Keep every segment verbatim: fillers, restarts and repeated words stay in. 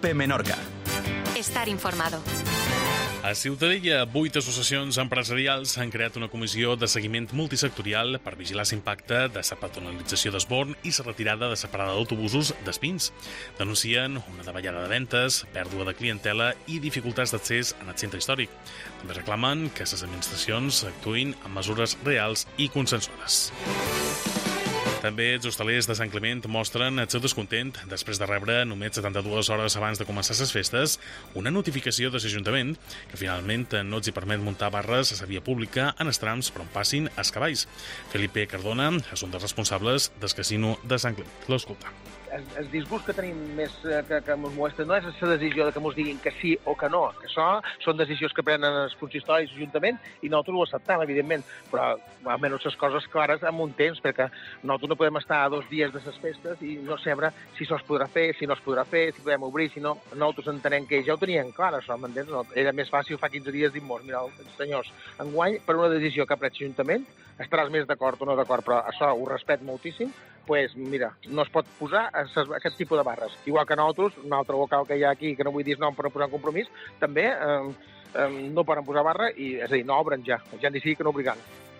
Cope Menorca. Estar informado. A Ciutadella, vuit associacions empresarials han creat una comissió de seguiment multisectorial per vigilar l'impacte de la patronalització d'Esborn i la retirada de separada d'autobusos d'Espins. Denuncien una davallada de ventes, pèrdua de clientela i dificultats d'accés en el centre històric. També reclamen que les administracions actuïn amb mesures reals i consensuades. També els hostalers de Sant Climent mostren el seu descontent després de rebre només setanta-dues hores abans de començar les festes una notificació de l'Ajuntament que finalment no els hi permet muntar barres a la via pública en els trams per on passin els cavalls. Felipe Cardona és un dels responsables del casino de Sant Climent. L'escolta. El, el disgust que tenim més eh, que, que ens molesta no és la decisió de que ens diguin que sí o que no, que això són decisions que prenen els consistoris i l'Ajuntament i nosaltres ho acceptem, evidentment, però almenys les coses clares amb un temps, perquè nosaltres no podem estar a dos dies de les festes i no saber si això es podrà fer, si no es podrà fer, si podem obrir, si no. Nosaltres entenem que ja ho tenien clar, això, m'entens? Era més fàcil fa quinze dies dir-nos, mira, senyors, enguany, per una decisió que ha pres l'Ajuntament, estaràs més d'acord o no d'acord, però això ho respecto moltíssim, pues mira, no es pot posar aquest tipus de barres. Igual que nosaltres, un altre local que hi ha aquí, que no vull dir nom per no posar un compromís, també eh, eh, no poden posar barra, i, és a dir, no obren ja. Ja han decidit que no obligaran.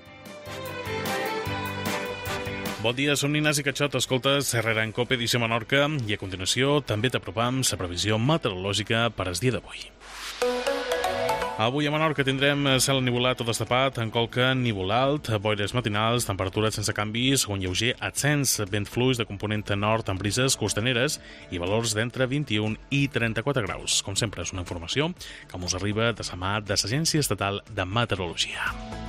Bon dia, som Ignasi Catxot, escoltes Herrera en Cope, edició Menorca, i a continuació també t'apropam la previsió meteorològica per al dia d'avui. Avui a Menorca tindrem cel ennivolat o destapat, en Colca nívol alt, boires matinals, temperatures sense canvis, un lleuger ascens, vent fluix de component nord amb brises costaneres i valors d'entre vint-i-un i trenta-quatre graus. Com sempre, és una informació que us arriba de la mà de l'Agència Estatal de Meteorologia.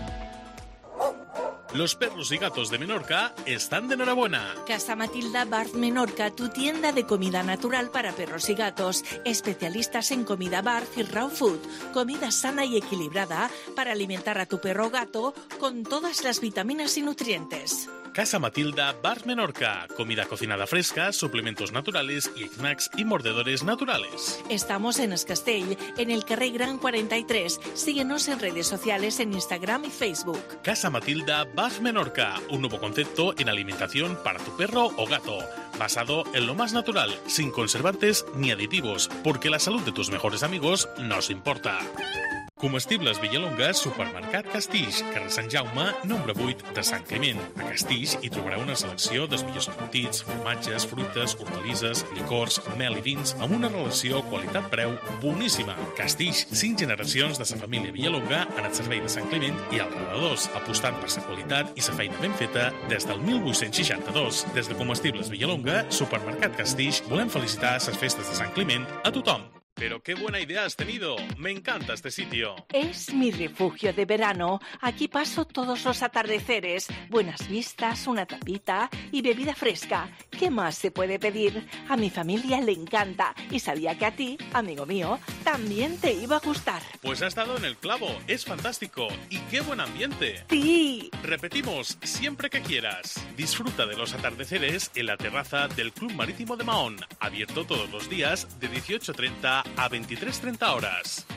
Los perros y gatos de Menorca están de enhorabuena. Casa Matilda Bar Menorca, tu tienda de comida natural para perros y gatos. Especialistas en comida barf y raw food. Comida sana y equilibrada para alimentar a tu perro o gato con todas las vitaminas y nutrientes. Casa Matilda Bar Menorca. Comida cocinada fresca, suplementos naturales y snacks y mordedores naturales. Estamos en Escastell, en el Carrer Gran cuarenta y tres. Síguenos en redes sociales en Instagram y Facebook. Casa Matilda Bar Menorca, un nuevo concepto en alimentación para tu perro o gato, basado en lo más natural, sin conservantes ni aditivos, porque la salud de tus mejores amigos nos importa. Comestibles Villalonga, Supermercat Castix, carrer Sant Jaume, nombre vuit de Sant Climent. A Castix hi trobareu una selecció dels millors embotits, formatges, fruites, hortalisses, licors, mel i vins, amb una relació qualitat-preu boníssima. Castix, cinc generacions de sa família Villalonga en el servei de Sant Climent i als redadors, apostant per sa qualitat i sa feina ben feta des del mil vuit-cents seixanta-dos. Des de Comestibles Villalonga, Supermercat Castix, volem felicitar ses festes de Sant Climent a tothom. Pero qué buena idea has tenido. Me encanta este sitio. Es mi refugio de verano. Aquí paso todos los atardeceres. Buenas vistas, una tapita y bebida fresca. ¿Qué más se puede pedir? A mi familia le encanta y sabía que a ti, amigo mío, también te iba a gustar. Pues has dado en el clavo. Es fantástico. Y qué buen ambiente. Sí. Repetimos, siempre que quieras. Disfruta de los atardeceres en la terraza del Club Marítimo de Mahón. Abierto todos los días de dieciocho treinta a veintitrés treinta horas.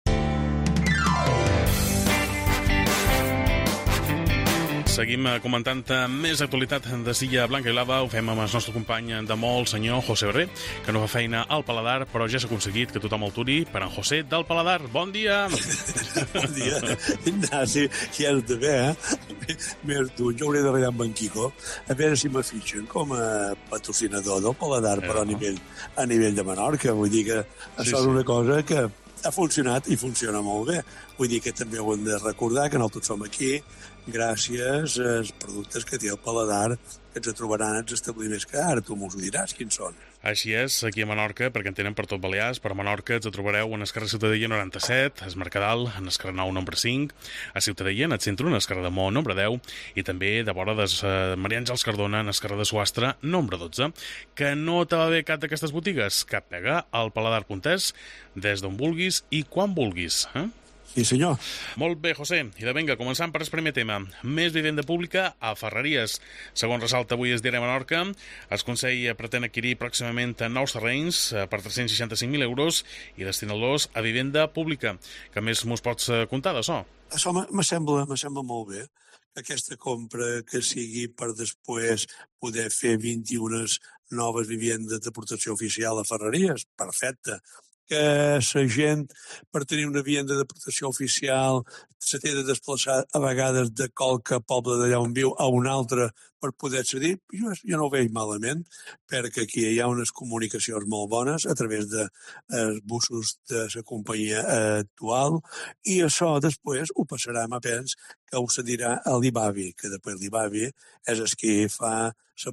Seguim comentant més actualitat de Silla Blanca i Blava. Ho fem amb el nostre company de molt, senyor José Herré, que no fa feina al Paladar, però ja s'ha aconseguit que tothom el turi per en José del Paladar. Bon dia! Bon dia, Ignasi, ja no te ve, eh? Mira tu, jo hauré d'arribar amb en Quico a veure si m'afitxen com a patrocinador del Paladar, eh, però a nivell, a nivell de Menorca. Vull dir que això sí, és una cosa que ha funcionat i funciona molt bé. Vull dir que també ho hem de recordar, que nosaltres som aquí gràcies als productes que té el Paladar, que ens trobaran als establiments que ara tu m'ho diràs quins són. Així és, aquí a Menorca, perquè en tenen per tot Balears, però a Menorca ens trobareu en el carrer Ciutadella noranta-set, a es Mercadal, en el carrer Nou nombre cinc, a Ciutadella, en el centre, en el carrer de Mó nombre deu, i també de vora de uh, Maria Àngels Cardona, en el carrer de Suastre nombre dotze. Que no te va bé cap d'aquestes botigues? Cap pega al paladar punt es, des d'on vulguis i quan vulguis, eh? Sí, senyor. Molt bé, José. I de vinga, començant per el primer tema. Més vivenda pública a Ferreries. Segons ressalta avui es Diari Menorca, el Consell pretén adquirir pròximament nous terrenys per tres-cents seixanta-cinc mil euros i destinar-los a vivenda pública. Què més mos pots contar d'això? Això me sembla, me sembla molt bé. Aquesta compra que sigui per després poder fer vint-i-una noves vivendes de protecció oficial a Ferreries. Perfecte. Que la gent, per tenir una vivenda de protecció oficial, se té de desplaçar a vegades de qualque poble d'allà on viu a un altre per poder accedir. Jo, jo no ho veig malament, perquè aquí hi ha unes comunicacions molt bones a través de eh, busos de la companyia actual, i això després ho passarà, a pens, que ho cedirà a l'I B A V I, que després l'I B A V I és el que fa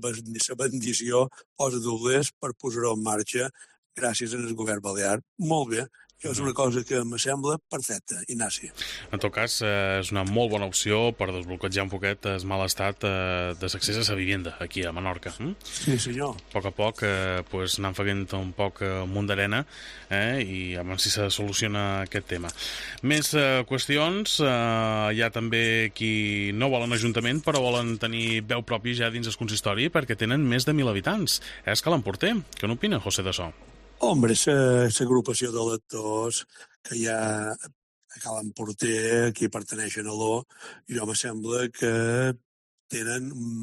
la bendició, posa doblers per posar-ho en marxa gràcies al govern balear. Molt bé. Això és una cosa que em sembla perfecta, Ignasi. En tot cas, eh, és una molt bona opció per desbloquejar un poquet el mal estat eh, de l'accés a la vivenda aquí a Menorca. Hm? Sí, senyor. A poc a poc eh, pues, anem fent un poc eh, un munt d'arena eh, i a veure si se soluciona aquest tema. Més eh, qüestions. Eh, hi ha també qui no volen ajuntament però volen tenir veu propi ja dins el consistori perquè tenen més de mil habitants. És que l'emporter. Què n'opina, José, d'això? Hombre, l'agrupació de lectors que hi ha a Cal Emporter, que pertaneixen a l'O, jo me sembla que tenen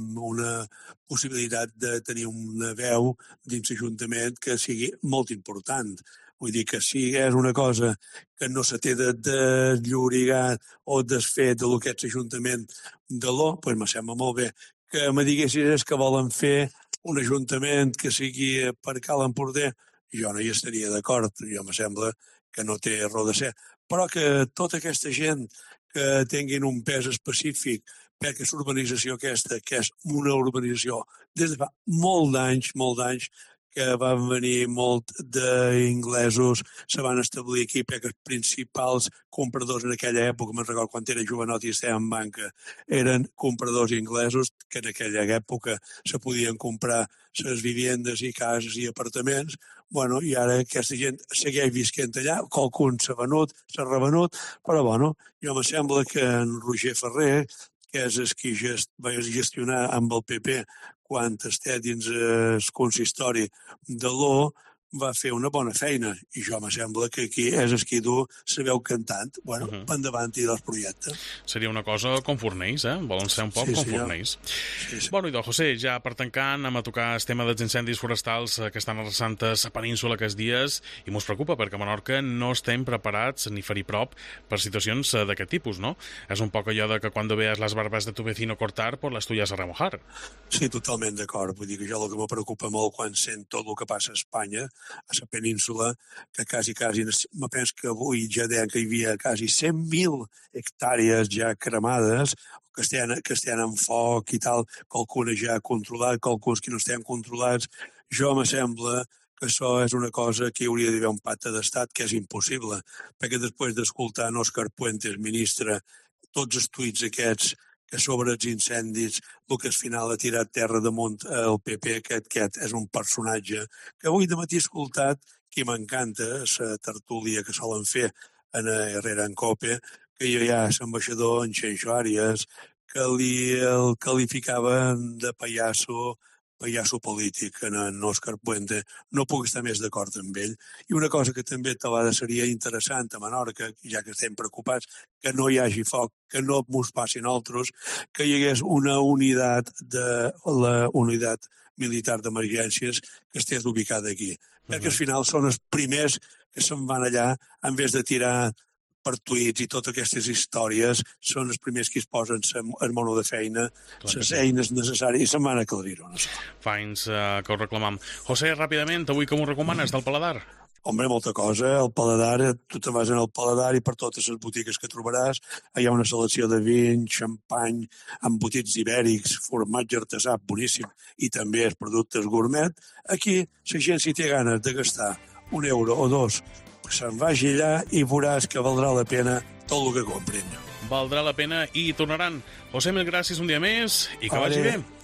una possibilitat de tenir una veu dins l'Ajuntament que sigui molt important. Vull dir que si és una cosa que no se té de desllorigar o desfer de lo que és l'Ajuntament de l'O, doncs me sembla molt bé. Que me diguessis que volen fer un ajuntament que sigui per Cal Emporter, jo no hi estaria d'acord, jo me sembla que no té raó de ser. Però que tota aquesta gent que tinguin un pes específic perquè l'urbanització aquesta, que és una urbanització des de fa molt d'anys, molt d'anys, que van venir molt d'inglesos, se van establir aquí perquè els principals compradors en aquella època, me'n recordo quan era jovenot i estava en banca, eren compradors inglesos, que en aquella època se podien comprar les vivendes i cases i apartaments. Bueno, i ara aquesta gent segueix visquent allà, qualcun s'ha venut, s'ha revenut, però bueno, jo me sembla que en Roger Ferrer, que és el qui gest, va gestionar amb el P P quan està dins el consistori de l'O, va fer una bona feina, i jo me sembla que aquí és el qui du la veu cantant. Bueno, uh-huh. endavant i del projecte. Seria una cosa com Fornells, eh? Volen ser un poc sí, com Fornells. Sí, sí. Bueno, idò, José, ja per tancar anem a tocar el tema dels incendis forestals que estan arrasant a la península aquests dies, i mos preocupa perquè a Menorca no estem preparats ni fer-hi prop per situacions d'aquest tipus, no? És un poc allò de que quan veas les barbas de tu vecino cortar, pues las tuyas a remojar. Sí, totalment d'acord. Vull dir que jo el que me preocupa molt quan sent tot el que passa a Espanya, a la península, que quasi, quasi, me penso que avui ja deien que hi havia quasi cent mil hectàrees ja cremades, que estan, que estan en foc i tal, qualcunes ja controlat, qualcuns que no estan controlats. Jo me sembla que això és una cosa que hi hauria d'haver un pacte d'estat, que és impossible, perquè després d'escoltar en Òscar Puentes, ministre, tots els tuits aquests que sobre els incendis, el que al final ha tirat terra damunt el P P, aquest, aquest és un personatge que avui de matí he escoltat, que m'encanta, la tertúlia que solen fer en Herrera en Cope, que hi ha l'ambaixador en Xenxo Àries, que li el qualificaven de pallasso, pallasso polític en, en Òscar Puente. No puc estar més d'acord amb ell. I una cosa que també a vegades seria interessant a Menorca, ja que estem preocupats, que no hi hagi foc, que no mos passin altres, que hi hagués una unitat de la unitat militar d'emergències que estigués ubicada aquí. Uh-huh. Perquè al final són els primers que se'n van allà, en vez de tirar per tuits i totes aquestes històries, són els primers que es posen el mono de feina, les eines necessàries, i se'n van aclarir-ho. No? Fa anys uh, que ho reclamam. José, ràpidament, avui com ho recomanes del paladar? Hombre, molta cosa. El paladar, tu te vas en el paladar i per totes les botigues que trobaràs hi ha una selecció de vins, xampany, embotits ibèrics, formatge artesà, boníssim, i també els productes gourmet. Aquí, la gent, si té ganes de gastar un euro o dos, se'n vagi allà i veuràs que valdrà la pena tot el que comprin. Valdrà la pena i tornaran. José, mil gràcies un dia més i que vagi bé.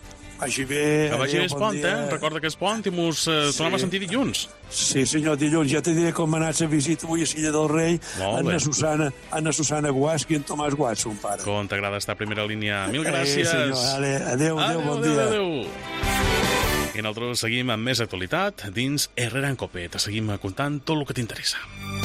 vagi bé. Que vagi bé, és bon pont, dia. eh? Recorda que és pont i mos eh, Sí. tornem a sentir dilluns. Sí, senyor, dilluns. Ja te diré com ha anat la visita avui a Silla del Rei. Molt bé. Anna Susana, Anna Susana Guasc i en Tomàs Guasc, son pare. Com t'agrada estar a primera línia. Mil Eh, gràcies. senyor, ale, adéu, adéu, bon adéu, dia. adéu. I nosaltres seguim amb més actualitat dins Herrera en Cope. Te seguim contant tot el que t'interessa.